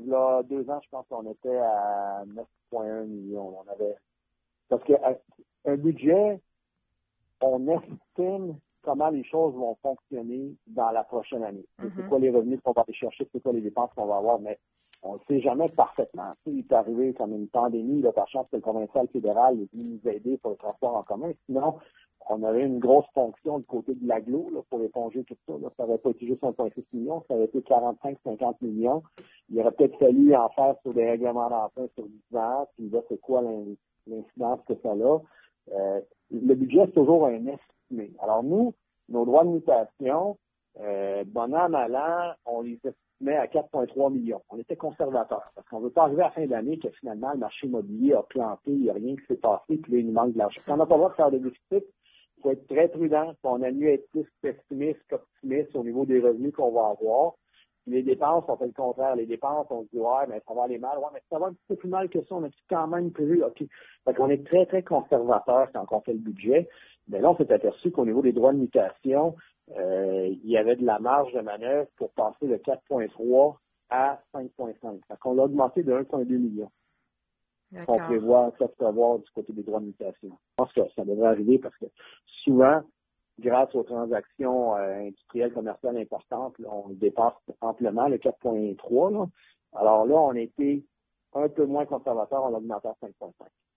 là, 2 ans, je pense qu'on était à 9,1 millions. Parce que un budget, on estime comment les choses vont fonctionner dans la prochaine année. C'est quoi les revenus qu'on va aller chercher, c'est quoi les dépenses qu'on va avoir, mais on ne sait jamais parfaitement. Tu sais, il est arrivé comme une pandémie, là, par chance que le provincial fédéral est venu nous aider pour le transport en commun. Sinon, on aurait une grosse fonction du côté de l'agglo là, pour éponger tout ça. Là. Ça n'aurait pas été juste 1,6 million, ça aurait été 45-50 millions. Il aurait peut-être fallu en faire sur des règlements d'emprunt sur 10 ans, puis là, c'est quoi l'incidence que ça a. Le budget, c'est toujours un estimé. Alors nous, nos droits de mutation, bon an, mal an, on les estimait à 4,3 millions. On était conservateurs, parce qu'on ne veut pas arriver à la fin d'année que finalement, le marché immobilier a planté, il n'y a rien qui s'est passé, puis là, il nous manque de l'argent. Quand on n'a pas le droit de faire de déficit, il faut être très prudent. On a mieux être plus pessimiste qu'optimiste au niveau des revenus qu'on va avoir. Puis les dépenses, on fait le contraire. Les dépenses, on se dit, ouais, mais ça va aller mal. Ouais, mais ça va un petit peu plus mal que ça. On a quand même prévu. OK. Fait qu'on est très, très conservateur quand on fait le budget. Mais là, on s'est aperçu qu'au niveau des droits de mutation, il y avait de la marge de manœuvre pour passer de 4,3 à 5,5. Fait qu'on l'a augmenté de 1,2 million. On prévoit du côté des droits de mutation. Je pense que ça devrait arriver parce que souvent, grâce aux transactions industrielles commerciales importantes, là, on dépasse amplement le 4,3. Là. Alors là, on était un peu moins conservateur, on l'a augmenté à 5,5.